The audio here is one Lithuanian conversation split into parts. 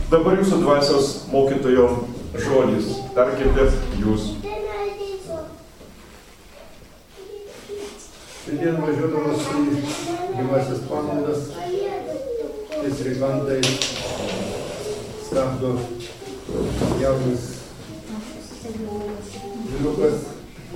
Dabar jūsų dvasios mokytojo žodis. Tarkite jūs. Šiandien važiuodamas į gyvasias pamaldas, tais reiklandais stabdo jaunas vyrukas,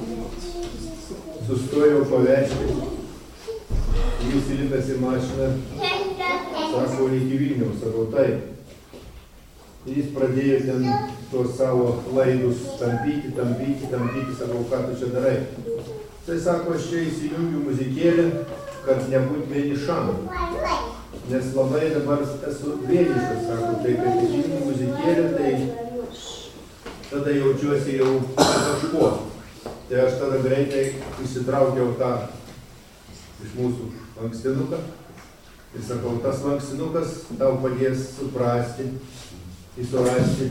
sustojo pavežti, jis įlipęs į mašiną, sako, reikia Vilniaus, sakau, taip. Jis pradėjo ten tuos savo laidus tampyti, sakau, ką tu čia darai. Tai sako, aš čia įsijungiu muzikėlę, kad nebūt vienišam. Nes labai dabar esu vienišas, sako, tai kad įsijungiu muzikėlę, tai tada jaučiuosi jau kažkuo. Tai aš tada greitai įsitraukiau tą iš mūsų lankstinuką. Ir sakau, tas lankstinukas tau padės suprasti, įsurasti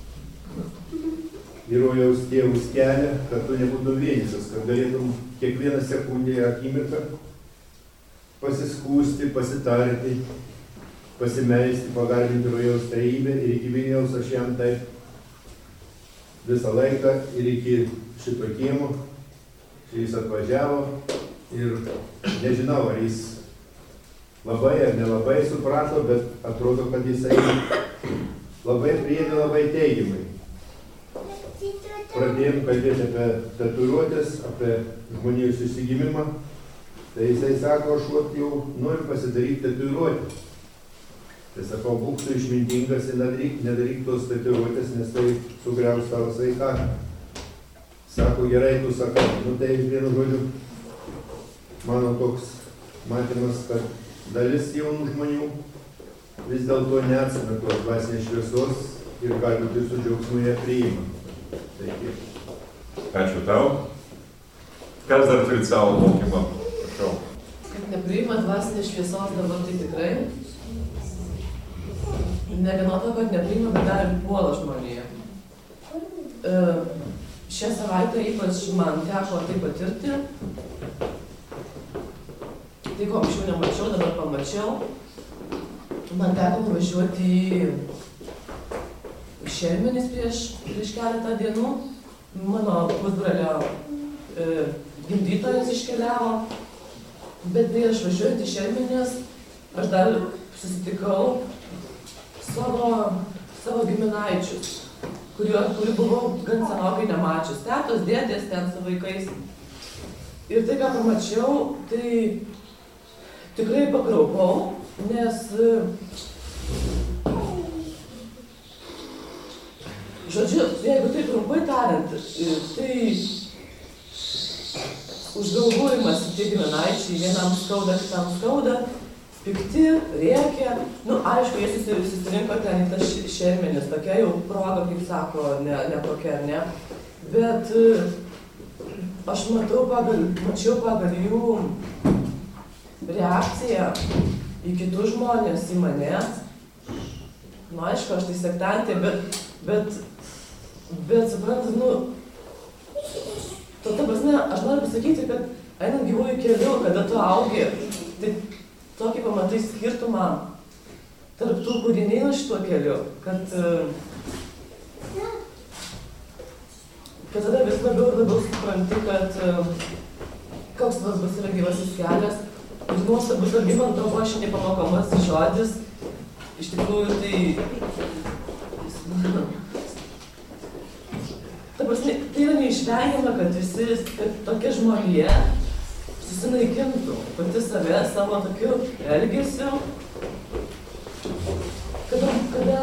į rojaus tėvus kelią, kad tu nebūtum vienišas, kad galėtum kiekvieną sekundę ir akimirką pasiskųsti, pasitarti, pasimelsti, pagarbinti rojaus trejybę ir iki Vilniaus aš jam taip visą laiką ir iki šito kiemo. Jis atvažiavo ir nežinau, ar jis labai ar nelabai suprato, bet atrodo, kad jisai labai priėmė labai teigiamai. Pradėjom kalbėti apie tatuiruotės, apie žmonių susigimimą. Tai jisai sako, aš jau noriu pasidaryti tatuiruotę. Tai sakau, būk tu išmintingas ir nedaryk tos tatuiruotės, nes tai sugriaus tavo sveikatą. Sako, gerai, tu sakai. Nu tai vienu žodžiu, mano toks matymas, kad dalis jaunų žmonių vis dėlto neatsame tos dvasinės šviesos ir galbūt ir su džiaugsmu ją priima. Ačiū tau. Kas dar turit savo mokymą? Prašau. Kad nepriima dvasinės šviesos dabar tai tikrai. Ne vieno to, kad nepriima, bet dar ir puola žmonėje. Šią savaitę ypač man teko tai patirti. Tai ko anksčiau nemačiau, dabar pamačiau. Man teko nuvažiuoti į Šermenis prieš keletą dienų. Mano pusbrolio gimdytojas iškeliavo. Bet prieš važiuojant į Šermenis, aš dar susitikau savo giminaičius, kurių buvau gan senokai nemačius. Tetos, dėdės ten su vaikais. Ir tai, ką pamačiau, tai tikrai pakraupau, nes žodžiu, jeigu tai trumpai tariant, tai užgalvojimas tie giminaičiai, vienam skauda, kitam skauda, pikti, rėkia. Nu, aišku, jie susirinko ten į tas Šermenis, tokia jau proga, kaip sako, ne tokia, ar ne. Bet aš mačiau pagal jų reakciją į kitus žmonės, į mane. Nu, aišku, aš tai sektantė, bet suprantat, ta prasme, aš noriu pasakyti, kad einant gyvųjų keliu, kada tu augi, tai tokį pamatai skirtumą tarp tų, kurie neina šituo keliu, kad tada vis labiau ir labiau supranti, kad koks svarbus yra gyvasis kelias. Ir nuostabus Algimanto Gošinė pamokomas žodis, iš tikrųjų tai ta prasme, tai yra neišvengiama, kad tokia žmonija susinaikintų pati save savo tokiu elgesiu. Kada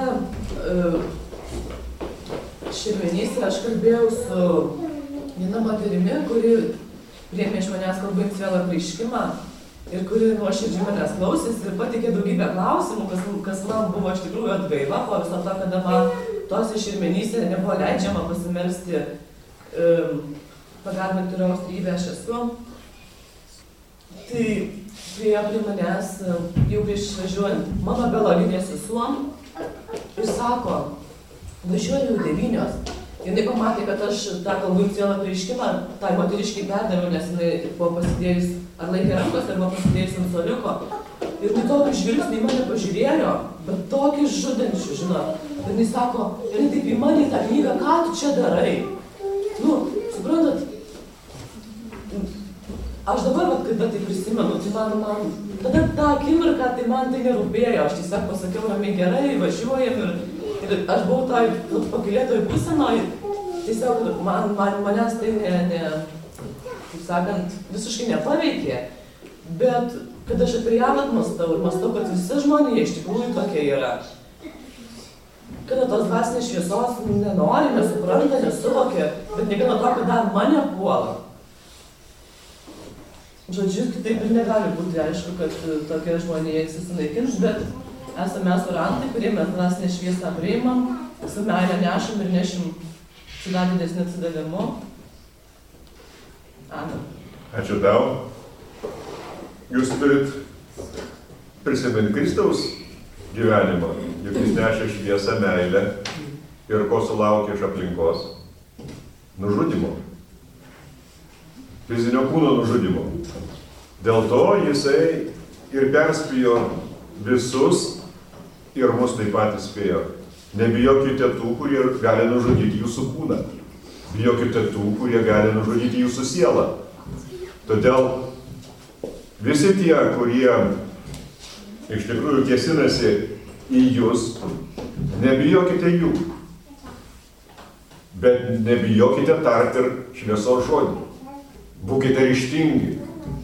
Šermenyse aš kalbėjau su viena moterimi, kuri priėmė iš manęs kalbą inicialą apreiškimą ir kuri nuoširdžiai manęs klausėsi ir pateikė daugybę klausimų, kas man buvo iš tikrųjų atgaiva po viso to, kada man tose Šermenyse nebuvo leidžiama pasimelsti pagarbinti Rojaus trejybę aš esu. Tai priėjo prie manęs jau prieš išvažiuojant mano biologinė sesuo ir sako, važiuoju 9. Jinai pamatė, kad aš tą kalbų inicialą apreiškimą tai moteriškai perdaviau, nes jinai buvo pasidėjus ar laikė rankos, ar buvo pasidėjus ant suoliuko. Ir tai tokį žvilgsnį į mane pažiūrėjo, bet tokį žudančių, žinot. Ir jis sako, ir taip į mane tą knygą, ką tu čia darai? Nu, suprantat, aš dabar, kada tai prisimenu, tai man, tada tą akimirką, tai man tai nerūpėjo, aš tiesiog pasakiau ramiai gerai, važiuojam ir aš buvau toj pakylėtoj būsenoj, tiesiog manęs tai kaip sakant, visiškai nepaveikė, bet kad aš apie ją mąstau ir mąstau, kad visi žmonės iš tikrųjų tokie yra. Kada tos dvasinės šviesos nenori, nesupranta, nesuvokia, bet negana to, kad dar mane puola. Žodžiu, kitaip ir negali būti, aišku, kad tokie žmonės susinaikins, bet esame mes orantai, kurie mes dvasinę šviesą priimam, su meilė nešam ir nešim su dar didesniu atsidavimu. Amen. Ačiū tau. Jūs turit prisiminti Kristaus gyvenimą, juk jis nešė šviesą, meilę ir ko sulaukė iš aplinkos? Nužudimo. Fizinio kūno nužudimo. Dėl to jisai ir perspėjo visus ir mus taip pat įspėjo. Nebijokite tų, kurie gali nužudyti jūsų kūną. Bijokite tų, kurie gali nužudyti jūsų sielą. Todėl visi tie, kurie iš tikrųjų kėsinasi į jūs, nebijokite jų. Bet nebijokite tarti ir šviesos žodį. Būkite ryžtingi.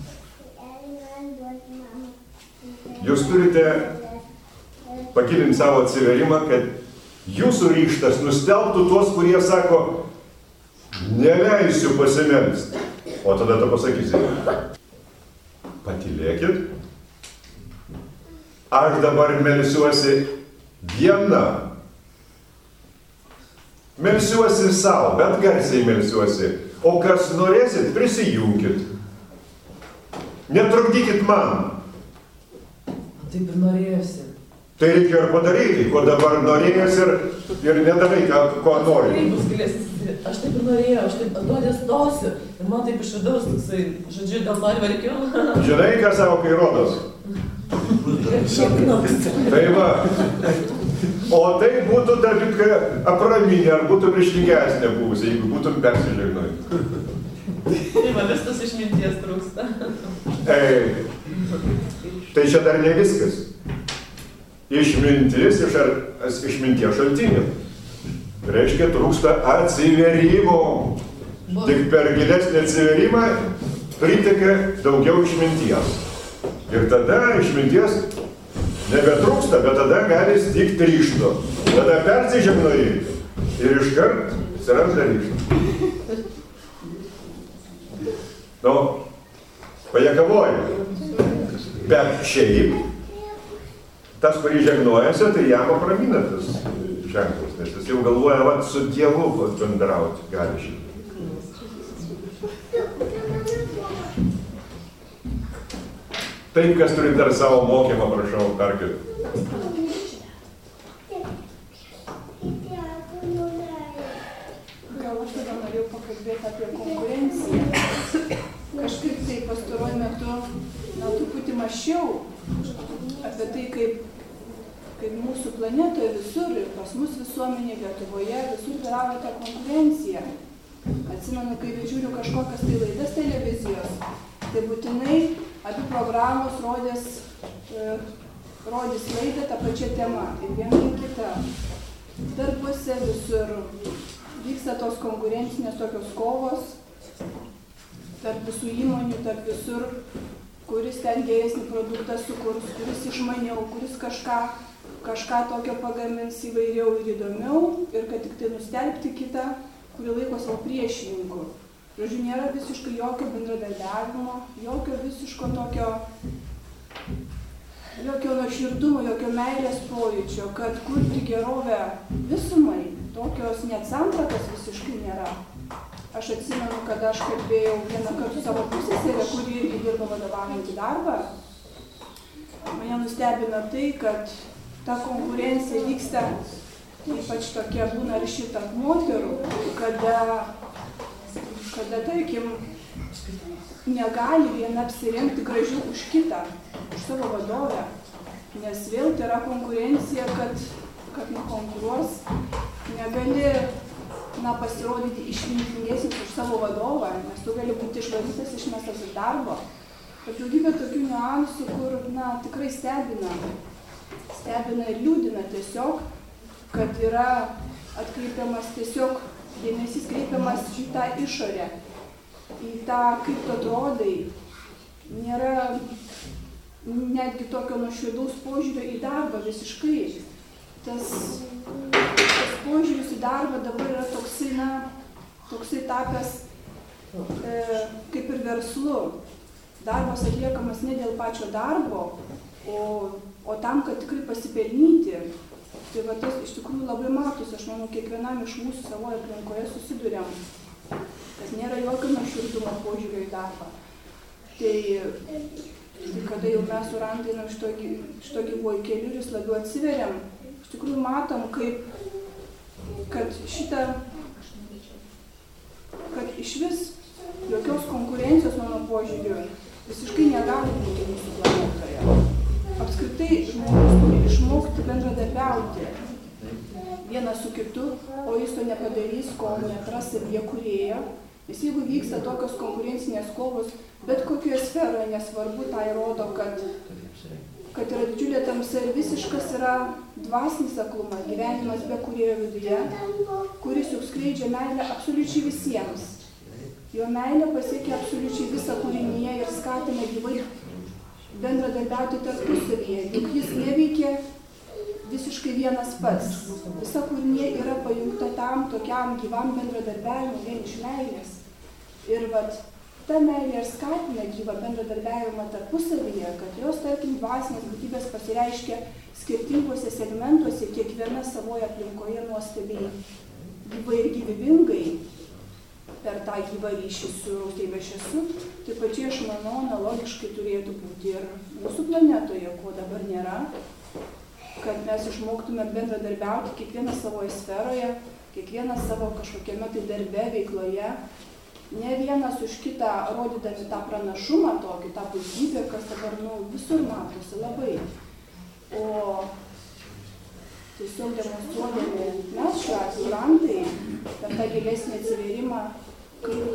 Jūs turite pakilinti savo atsiverimą, kad jūsų ryžtas nustelbtų tuos, kurie sako, neleisiu pasimelsti. O tada tu pasakysi, patylėkit, aš dabar melsiuosi viena. Melsiuosi savo, bet garsiai melsiuosi. O kas norėsit, prisijunkit. Netrukdykit man. Taip ir norėjusi. Tai reikia ir padaryti, ko dabar norėjęs ir nedarai, ko nori. Taip bus galėsis. Aš taip ir norėjau, aš taip atrodė stosiu. Ir man taip iš vidaus toksai, žodžiu, dėl to verkiu. Žinai, ką savo, kai rodos? Tai va. O tai būtų dar kitką apraminė, ar būtų priešingesnė buvusi, jeigu būtum persižegnoj. Tai va, vis tas išminties trūksta. Tai čia dar ne viskas. Išmintis iš išminties šaltinių. Reiškia, trūksta atsiverimo. Tik per gilesnį atsiverimą priteka daugiau išminties. Ir tada išminties nebetrūksta, bet tada gali stigti ryžto. Tada persižegnoji ir iškart atsiranda ryžto. Nu, pajakavoju. Bet šiaip, tas, kurį žegnojasi, tai jam apramina tas ženklas, nes jis jau galvoja, vat, su Dievu bendrauti gali šitą. Taip, kas turi dar savo mokymą, prašau, tarkit. Gal aš tada norėjau pakalbėti apie konkurenciją. Kažkaip tai pastaruoju metu truputį mąsčiau apie tai, kaip mūsų planetoje visur ir pas mus visuomenė Lietuvoje visur vyrauja ta konkurencija. Atsimenu, kai žiūriu kažkokias tai laidas televizijos, tai būtinai abi programos rodys laidą tą pačią temą ir viena ir kita. Darbuose visur vyksta tos konkurencinės tokios kovos tarp visų įmonių, tarp visur, kuris ten geresnį produktą sukurs, kuris išmaniau, kuris kažką tokio pagamins įvairiau ir įdomiau ir kad tik tai nustelbti kitą, kuri laiko savo priešininku. Žodžiu, nėra visiškai jokio bendradarbiavimo, jokio visiško jokio nuoširdumo, jokio meilės pojūčio, kad kurti gerovę visumai, tokios net sampratos visiškai nėra. Aš atsimenu, kad aš kalbėjau vieną kartą savo pusseserę, kuri irgi dirba vadovaujantį darbą. Mane nustebino tai, kad ta konkurencija vyksta, ypač tokia būna arši tarp moterų, kada tarkim, negali viena apsirengti gražiau už kitą, už savo vadovę, nes vėl tai yra konkurencija, kad nukonkuruos, negali pasirodyti išmintingesnis už savo vadovą, nes tu gali būti išvarytas, išmestas iš darbo. Bet daugybė tokių niuansų, kur tikrai stebina ir liūdina tiesiog, kad yra atkreipiamas tiesiog dėmesys kreipiamas į tą išorę, į tą, kaip tu atrodai. Nėra netgi tokio nuoširdaus požiūrio į darbą visiškai. Tas požiūris į darbą dabar yra toksai tapęs kaip ir verslu. Darbas atliekamas ne dėl pačio darbo, o tam, kad tikrai pasipelnyti. Tai va tas iš tikrųjų labai matosi, aš manau, kiekvienam iš mūsų savoje aplinkoje susiduriam, kad nėra jokio nuoširdumo požiūrio į darbą. Tai kada jau mes su Randa einam iš to gyvuoju keliu ir vis labiau atsiveriam, iš tikrųjų matom, kad iš vis jokios konkurencijos mano požiūriu visiškai negali būti mūsų planetoje. Apskritai žmogus turi išmokti bendradarbiauti vienas su kitu, o jis to nepadarys, kol neatras savyje kūrėją. Nes jeigu vyksta tokios konkurencinės kovos, bet kokioje sferoje, nesvarbu, tai rodo, kad yra didžiulė tamsa ir visiškas yra dvasinis aklumas, gyvenimas be kūrėjo viduje, kuris juk skleidžia meilę absoliučiai visiems. Jo meilė pasiekia absoliučiai visą kūrinyje ir skatina gyvai bendradarbiauti tarpusavyje, juk jis neveikia visiškai vienas pats. Visa kūrinė yra pajungta tam tokiam gyvam bendradarbiavimui vien iš meilės. Ir ta meilė ir skatina gyvą bendradarbiavimą tarpusavyje, kad jos, tarkim, dvasinės būtybės pasireiškia skirtingose segmentuose, kiekviena savoje aplinkoje nuostabiai gyvai ir gyvybingai per tą gyvą ryšį su tėve šesu, taip pačiai aš manau, analogiškai turėtų būti ir mūsų planetoje, ko dabar nėra, kad mes išmoktume bendradarbiauti kiekvieną savoje sferoje, kiekvieną savo kažkokiame tai darbe, veikloje, ne vienas už kitą rodydami tą pranašumą tokį, tą puikybę, kas dabar visur matosi labai, o tiesiog demonstruodami mes šiuo atveju Randai per tą gilesnį atsivėrimą, kaip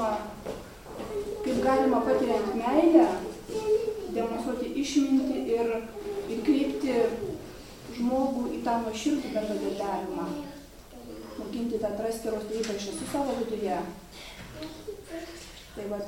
galima patiriant meilę, demonstruoti išmintį ir kreipti žmogų į tą nuoširdų bendradarbiavimą, mokinti tą atrasti ir atrasti aš esu savo viduje. Tai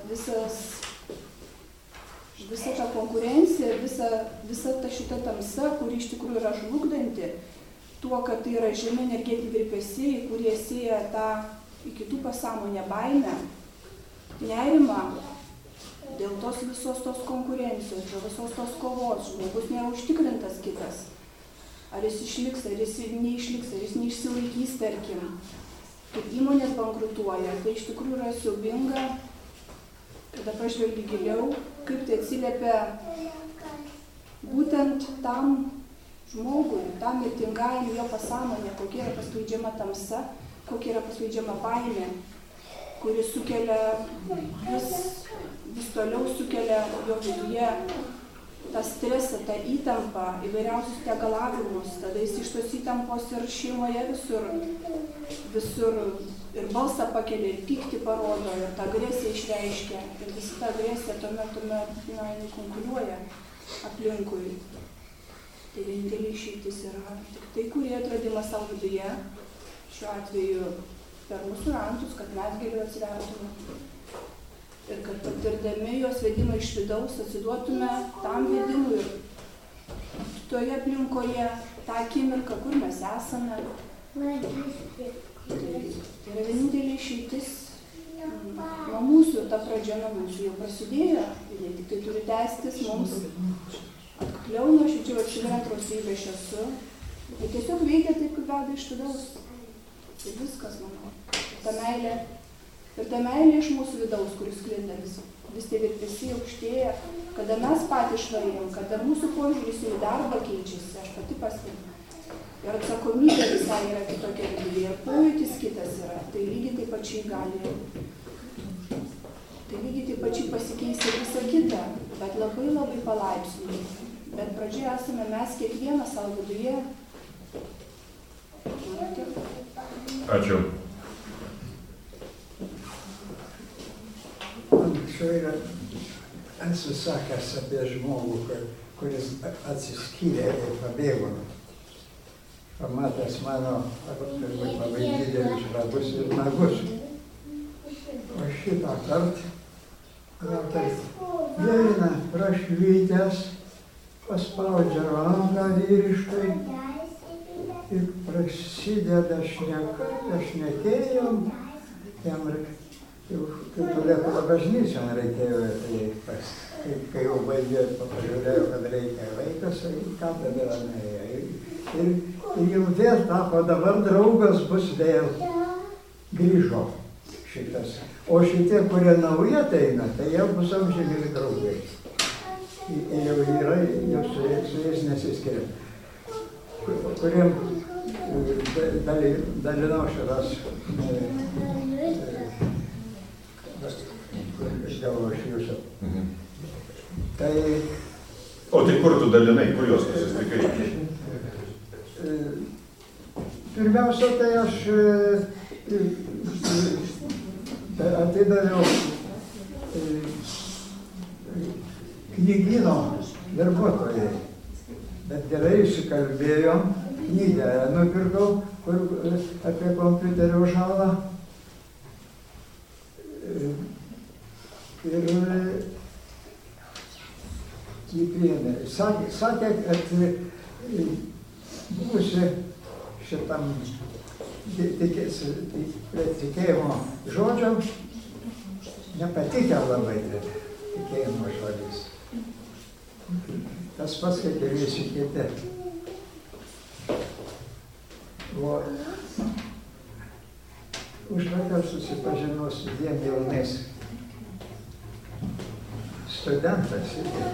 visa ta konkurencija, visa ta šita tamsa, kuri iš tikrųjų yra žlugdanti, tuo, kad tai yra žemi energetiniai virpesiai, kurie sieja tą į kitų pasąmonę baimę, nerimą dėl tos visos tos konkurencijos, dėl visos tos kovos. Žmogus nėra užtikrintas kitas. Ar jis išliks, ar jis neišliks, ar jis neišsilaikys, tarkim. Kaip įmonės bankrutuoja, tai iš tikrųjų yra siaubinga, kada pažvelgi giliau, kaip tai atsiliepia būtent tam žmogui, tam mirtingajam jo pasąmonė, kokia yra paskleidžiama tamsa, kokia yra paskleidžiama baimė, kuri sukelia vis toliau sukelia jo viduje tą stresą, tą įtampą, įvairiausius tegalavimus, tada jis iš tos įtampos ir šeimoje visur ir balsą pakelia, ir pyktį parodo, ir tą agresiją išreiškia, ir visi tą agresiją tuomet konkuruoja aplinkui. Tai vienintelė išeitis yra tik tai, kurie atradimą savo viduje, šiuo atveju per mūsų rantus, kad mes geriau atsivertume ir kad patirdami jos vedimą iš vidaus atsiduotume tam vedimui ir toje aplinkoje tą akimirką, kur mes esame. Tai yra vienintelė išeitis nuo mūsų ir ta pradžia nuo mūsų jau prasidėjo, ir tik tai turi tęstis mums atkakliau, nuoširdžiau atsiveriant rosybę aš esu. Ir tiesiog veikia taip, kaip veda iš vidaus. Tai viskas, manau. Ir ta meilė iš mūsų vidaus, kuris sklinda vis tie virpesiai aukštėja, kada mes patys švarėjom, kada mūsų požiūris į darbą keičiasi, aš pati pastebiu. Ir atsakomybė visai yra kitokia viduje, ir pojūtis kitas yra. Tai lygiai taip pačiai gali lygiai taip pačiai pasikeis ir visa kita, bet labai labai palaipsniui. Bet pradžioje esame mes kiekvienas savo viduje. Ačiū. Anksčiau esu sakęs apie žmogų, kuris atsiskyrė ir pabėgo. Pamatęs mano turbūt labai didelius žabus ir nagus. O šitą kartą gal taip eina prašvytęs, paspaudžia ranką vyriškai ir prasideda šneka, šnekėjom, jam jau kaip turėtų bažnyčią reikėjo eiti. Kai jau baigė, pažiūrėjo, kad reikia vaikas, ką tada nuėjo. Ir jau vėl tapo, dabar draugas bus vėl. Grįžo šitas. O šitie, kurie nauji ateina, tai jau bus amžini draugai. Jau yra, jau su jais nesiskiria. Kuriem dalinau šitas gavau iš jūsų. Tai... O tai kur tu dalinai, kur jos susitikai? Pirmiausia, tai aš atidaviau knygyno darbuotojai, bet gerai įsikalbėjom, knygą nupirkau, kur apie kompiuterio žalą. Ir jį priėmė. Sakė, kad buvusi šitam tikėjimo žodžiam nepatikę labai tikėjimo žodis. Tas pats, kaip ir visi kiti. O užvakar susipažinau su dviem jaunais studentas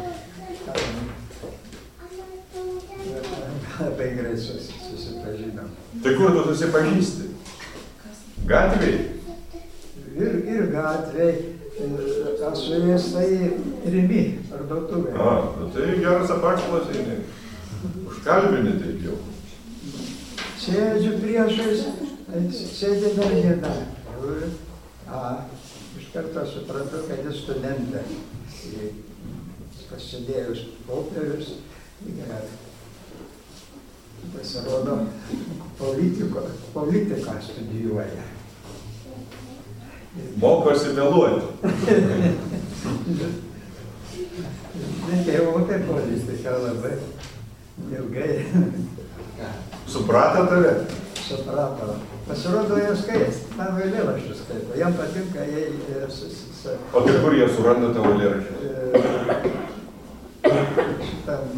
labai greit susipažinom. Tai kur tu susipažįsti? Gatvėj? Ir gatvėj. Su jais tai Rimi parduotuvė. Tai geras apaštalas eini. Užkalbini taip jau. Sėdžiu priešais, sėdė dar viena. Iš karto supratau, kad jis studentė. Pasidėjus popierius, pasirodo, politiką studijuoja. Mokosi meluoti. Reikėjo tai politiką labai ilgai. Suprato tave? Suprato. Pasirodo, jie skaito, tavo eilėraščius skaito. Jam patinka, jie... O tai kur jie suranda tavo eilėraščius? Šitam...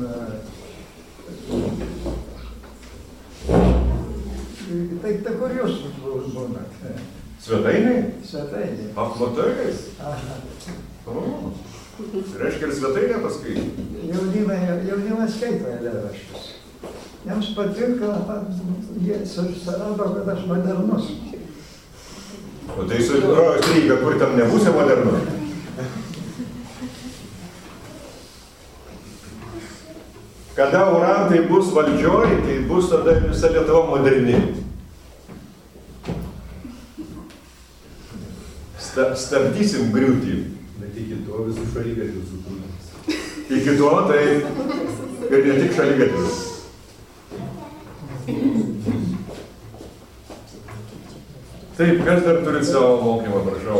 Tai kur jūs būnat? Svetainiai? Svetainiai. Apmatais? Aha. Reiškia, ir svetainė paskaitė? Jaunimas skaito eilėraščius. Jiems patinka, jie susirado, kad aš modernus. O tai susidrojo stryga, kur tam nebūsi modernus? Kada orantai bus valdžioj, tai bus tada visa Lietuva moderni. Stabdysim griūtį. Bet iki to visų šaligatvių sukūrėm. Iki to tai ir ne tik šaligatvių. Taip, kas dar turi savo mokymą, prašau?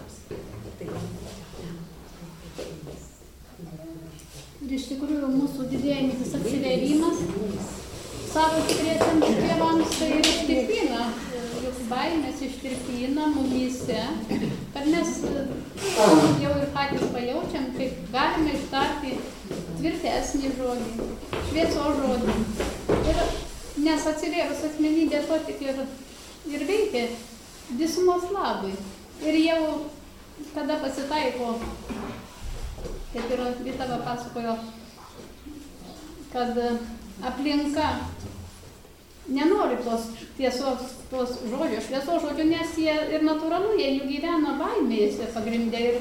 Ir iš tikrųjų mūsų didėjantis atsivėrimas savo tikriesiams tėvams tai ir ištirpina, juk baimės ištirpina mumyse, kad mes jau ir patys pajaučiam, kaip galime ištarti tvirtesnį žodį, šviesos žodį. Ir nes atsivėrus asmenybė to tik ir veikia visumos labui. Ir jau kada pasitaiko, kaip ir Vitava pasakojo, kad aplinka nenori tos tiesos, tos žodžio, šviesos žodžio, nes jie ir natūralu, jie jų gyvena baimėse pagrindė ir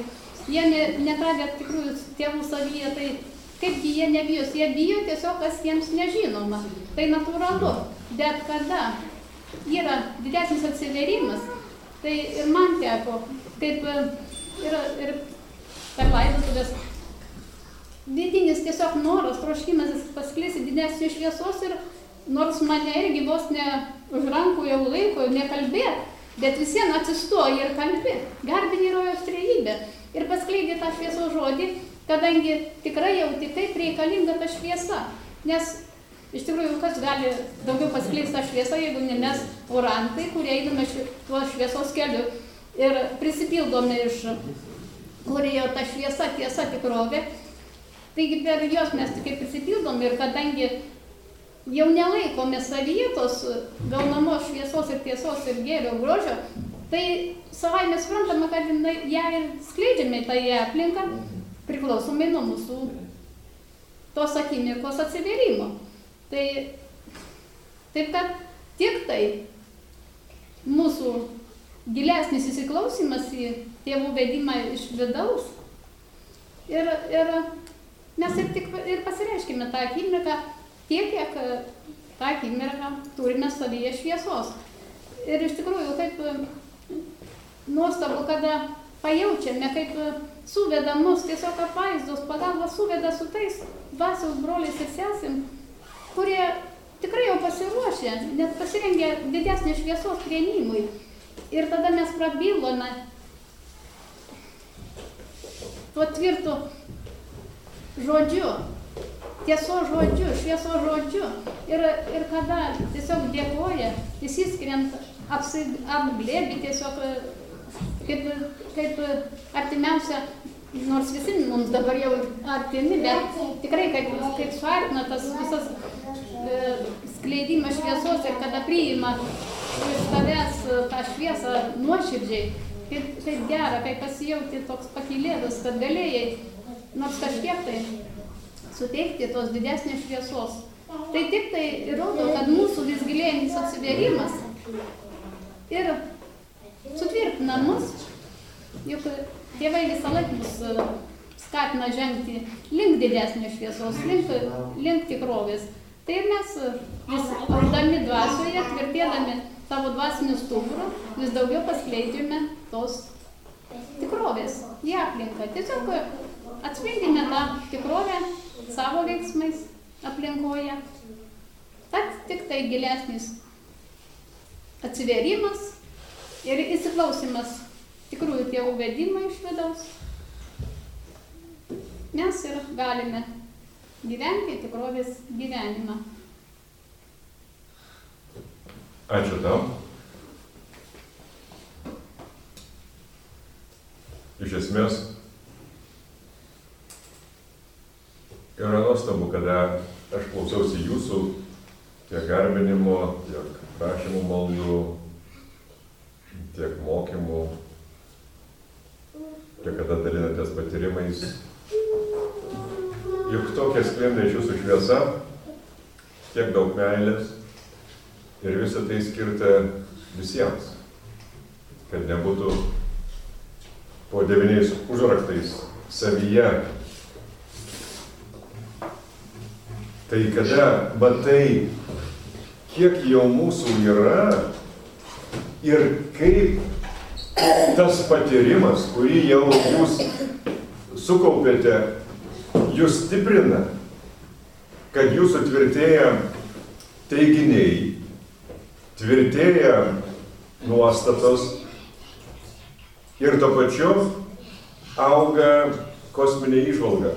jie netradę tikrųjų tėvų savyje, tai kaipgi jie nebijos, jie bijo tiesiog, kas jiems nežinoma. Tai natūralu, bet kada yra didesnis atsiverimas, tai ir man teko, kaip ir per laidotuvės, vidinis tiesiog noras, troškimas paskleisti didesnį šviesos ir nors mane irgi vos ne už rankų jau laiko nekalbėt, bet visiems atsistoja ir kalbi, garbini rojaus trejybę ir paskleidė tą šviesos žodį, kadangi tikrai jauti, kaip reikalinga ta šviesa, nes iš tikrųjų, kas gali daugiau paskleisti tą šviesą, jeigu ne mes orantai, kurie einame tuo šviesos keliu ir prisipildome iš, kur jau ta šviesa, tiesa, tikrovė, taigi per jos mes tik prisipildom ir kadangi jau nelaikome savyje tos gaunamos šviesos ir tiesos ir gėrio grožio, tai savai mes suprantame, kad ją ir skleidžiame tą aplinką priklausomai nuo mūsų tos akimirkos atsiverimo. Tai taip, kad tik tai mūsų gilesnis įsiklausimas į tėvų vedimą iš vidaus ir mes ir pasireiškime tą akimirką tiek, kiek tą akimirką turime savyje šviesos. Ir iš tikrųjų, kaip nuostabu, kada pajaučiame, kaip suveda mus tiesiog apvaizdos, pagalba suveda su tais dvasios broliais ir sesim, kurie tikrai jau pasiruošė, net pasirengė didesnį šviesos priėmimui. Ir tada mes prabilome tuo tvirtu žodžiu, tiesos žodžiu, šviesos žodžiu. Ir kada tiesiog dėkoja, įsiskiriant, apglėbi tiesiog kaip artimiausia, nors visi mums dabar jau artimi, bet tikrai kaip suartina tas visas skleidimas šviesos ir kada priima iš tavęs tą šviesą nuoširdžiai, kaip gera, kaip pasijauti toks pakylėtas, kad galėjai nors kažkiek tai suteikti tos didesnės šviesos. Tai tik tai rodo, kad mūsų vis gilėjantis atsiverimas ir sutvirtina mus, juk tėvai visą laiką mus skatina žengti link didesnės šviesos, link tikrovės. Tai ir mes vis augdami dvasioje, tvirtėdami savo dvasinių stuburų, vis daugiau paskleidžiame tos tikrovės į aplinką. Tiesiog atspindime tą tikrovę savo veiksmais aplinkoje. Tad tik tai gilesnis atsiverimas ir įsiklausimas tikrųjų tėvų vedimą iš vidaus. Mes ir galime gyventi tikrovės gyvenimą. Ačiū tau. Iš esmės, yra nuostabu, kada aš klausiausi jūsų tiek garbinimo, tiek prašymų maldų, tiek mokymų, tiek kada dalinatės patyrimais. Juk tokia sklinda iš jūsų šviesa, tiek daug meilės ir visą tai skirta visiems, kad nebūtų po 9 užraktais savyje. Tai kada matai, kiek jau mūsų yra ir kaip tas patyrimas, kurį jau jūs sukaupėte, jūs stiprina, kad jūsų tvirtėja teiginiai, tvirtėja nuostatos ir tuo pačiu auga kosminė įžvalga.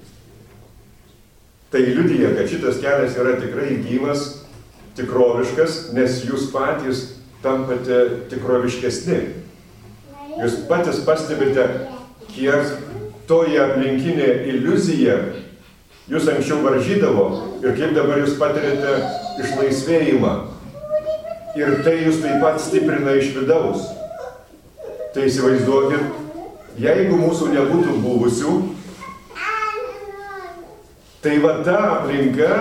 Tai liudija, kad šitas kelias yra tikrai gyvas, tikroviškas, nes jūs patys tampate tikroviškesni. Jūs patys pastebite, kiek toji aplinkinė iliuzija jūs anksčiau varžydavo ir kaip dabar jūs patirite išlaisvėjimą. Ir tai jūs taip pat stiprina iš vidaus. Tai įsivaizduokit, jeigu mūsų nebūtų buvusių, tai va ta aplinka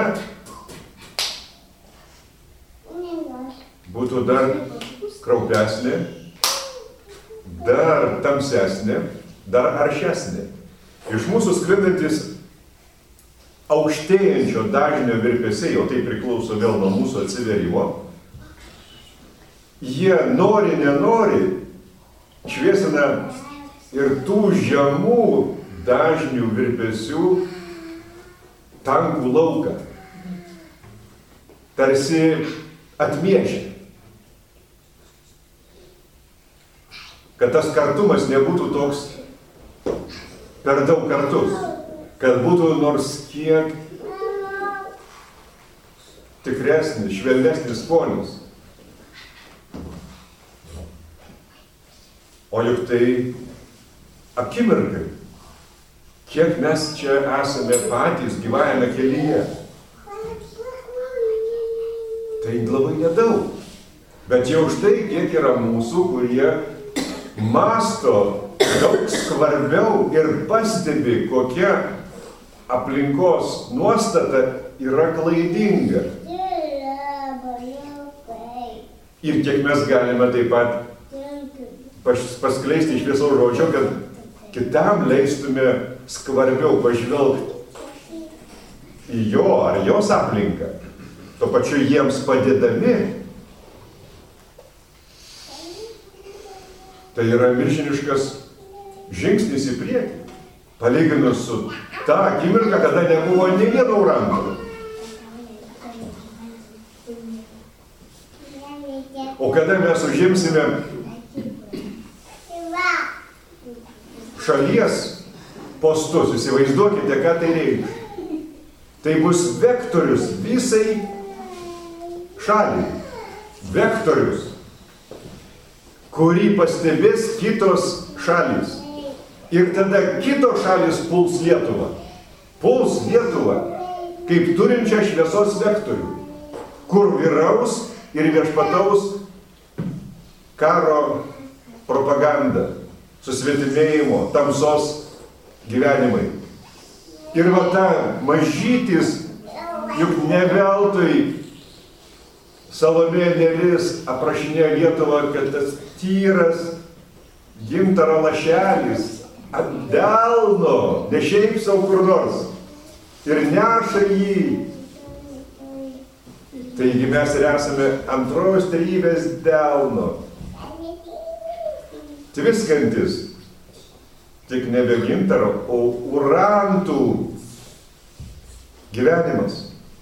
būtų dar kraupesnė, dar tamsesnė dar aršesnė. Iš mūsų sklindantis aukštėjančio dažnio virpesiai, o tai priklauso vėl nuo mūsų atsiverimo, jie nori, nenori, šviesina ir tų žemų dažnių virpesių tankų lauką. Tarsi atmiešia. Kad tas kartumas nebūtų toks per daug kartus. Kad būtų nors kiek tikresnis, švelnesnis skonis. O juk tai akimirkai, kiek mes čia esame patys gyvajame kelyje. Tai labai nedaug. Bet jau štai kiek yra mūsų, kurie masto daug skvarbiau ir pastebi, kokia aplinkos nuostata yra klaidinga. Ir kiek mes galime taip pat paskleisti šviesaus žodžio, kad kitam leistume skvarbiau pažvelgti į jo ar jos aplinką, tuo pačiu jiems padėdami. Tai yra milžiniškas žingsnis į priekį, palyginus su ta akimirka, kada nebuvo nė vieno uranto. O kada mes užimsime šalies postus, įsivaizduokite, ką tai reikš. Tai bus vektorius visai šaliai. Vektorius, kurį pastebės kitos šalys. Ir tada kitos šalys puls Lietuvą. Puls Lietuvą kaip turinčią šviesos vektorių, kur vyraus ir viešpataus karo propaganda, susvetimėjimo, tamsos gyvenimai. Ir va ta mažytis, juk ne veltui Salomė Nėris aprašinėjo Lietuvą, kad tas tyras gintaro lašelis ant delno, ne šiaip savo kur nors, ir neša jį. Taigi mes ir esame antros trejybės delno, tviskantis, tik nebe gintaro, o urantų gyvenimas.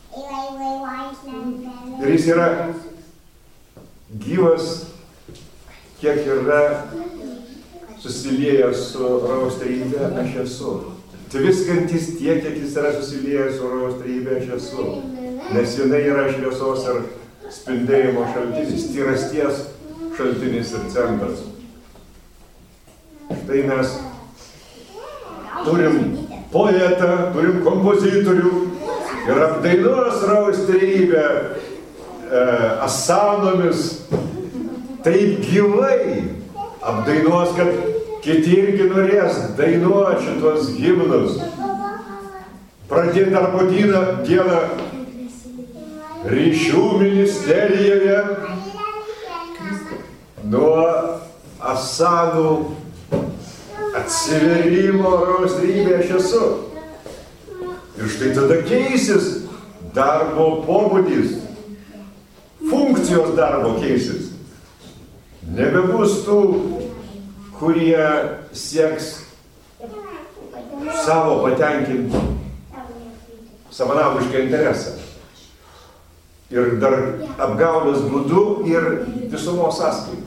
Ir jis yra gyvas, kiek yra susiliejęs su Rojaus trejybe, aš esu. Tviskantis tiek, kiek jis yra susiliejęs su Rojaus trejybe, aš esu. Nes jinai yra šviesos ir spindėjimo šaltinis, tyrasties šaltinis ir centras. Štai mes turim poetą, turim kompozitorių ir apdainuos Rojaus trejybę asanomis, taip gyvai apdainuos, kad kiti irgi norės dainuoti šitos himnus. Pradėti darbo dieną ryšių ministerijoje nuo asanų atsiverimo Rojaus trejybėje aš esu. Ir štai tada keisis darbo pobūdis, funkcijos darbo keisis. Nebebus tų, kurie sieks savo patenkinti savanaudišką interesą. Ir dar apgaulės būdu ir visumos sąskaitą.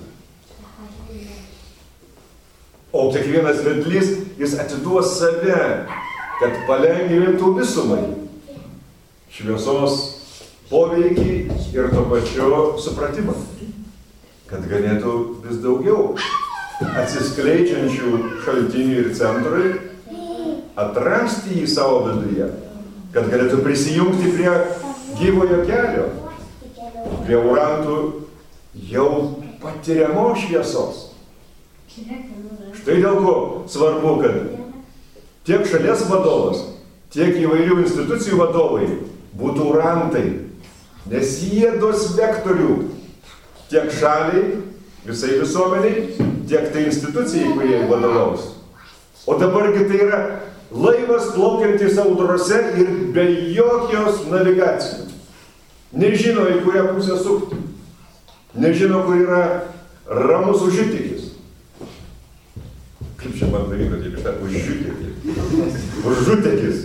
O kiekvienas vedlys, jis atiduos save, kad palengvintų visumai šviesos poveikį ir to pačiu supratimą, kad galėtų vis daugiau atsiskleidžiančių šaltinių ir centrui atrasti jį savo viduje, kad galėtų prisijungti prie gyvojo kelio, prie urantų jau patiriamos šviesos. Štai dėl ko svarbu, kad tiek šalies vadovas, tiek įvairių institucijų vadovai būtų urantai, nes jie duos vektorių tiek šaliai, visai visuomeniai, tiek tai institucijai, kurie vadovaus. O dabargi tai yra laivas plaukiantis audrose ir be jokios navigacijos. Nežino, į kurią pusę sukti. Nežino, kur yra ramus užutekis. Kaip čia man pavyko, taip iš tą užutekis. Užutekis.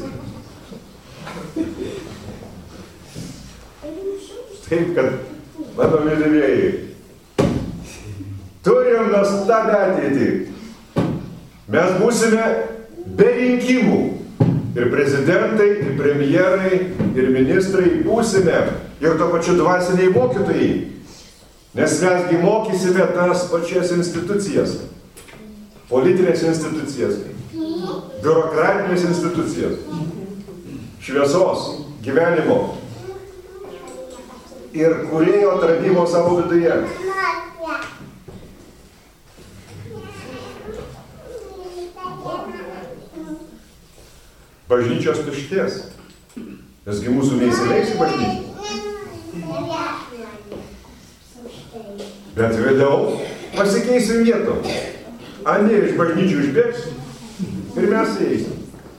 Taip, kad, mano mylimieji, turim nuostabią ateitį. Mes būsime be rinkimų. Ir prezidentai, ir premjerai, ir ministrai būsime. Ir to pačiu dvasiniai mokytojai. Nes mesgi mokysime tas pačias institucijas. Politinės institucijas. Biurokratinės institucijas. Šviesos, gyvenimo. Ir kūrėjo atradimo savo viduje. Bažnyčios tuštės. Nesgi mūsų neįsileis į bažnyčią. Bet vėliau pasikeisim vietom. Anie iš bažnyčių išbėgs ir mes įeisim.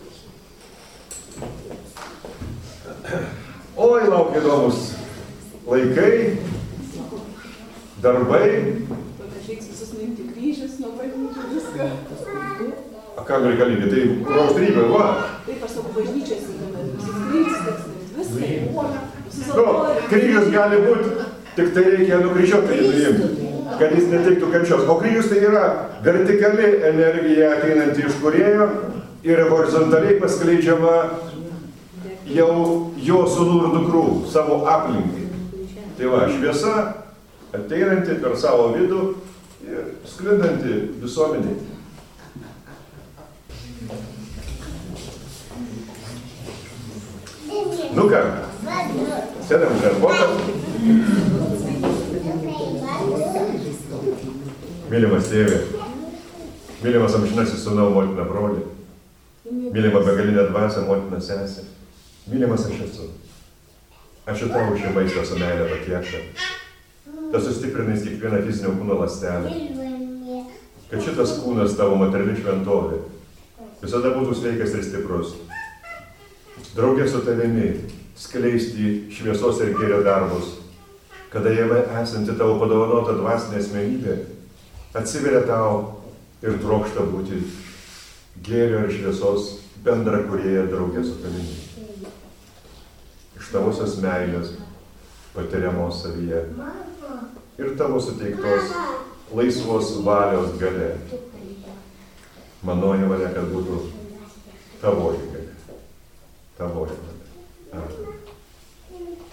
Oi, laukia įdomus laikai, darbai. Tada reiks visus nuimti kryžius nuo bažnyčių, viską. A kam reikalingi? Tai raustrybė, va. Taip, aš savo bažnyčios įdomu, visus kryžius teks nuimti, viską. Nu, kryžius gali būti, tik tai reikia nukryžiuoti, kad jis neteiktų kančios. O kryžius tai yra vertikali energija ateinanti iš kūrėjo ir horizontaliai paskleidžiama jau jo sūnų ir dukrų, savo aplinkai. Tai va, šviesa ateinanti per savo vidų ir sklindanti visuomeniai. Nu ką, sėdam darbuotas. Mylimas tėvė, mylimas amžinasis sūnau, motina broli, mylima begalinė dvasia, motina sesė, mylimas aš esu. Ačiū tau už šį maistą su meilė patiektą. Tas sustiprinais kiekvieną fizinio kūno ląstelę. Kad šitas kūnas tavo materiali šventovė visada būtų sveikas ir stiprus. Draugė su tavimi skleisti šviesos ir gėrio darbus, kada jame esanti tavo padovanota dvasinė asmenybė atsiveria tau ir trokšta būti gėrio ir šviesos bendra kūrėja draugė su tavimi. Iš tavosios meilės patiriamos savyje ir tavo suteiktos laisvos valios galia. Manoji valia, kad būtų tavoji galia. Tavoji valia. Amen.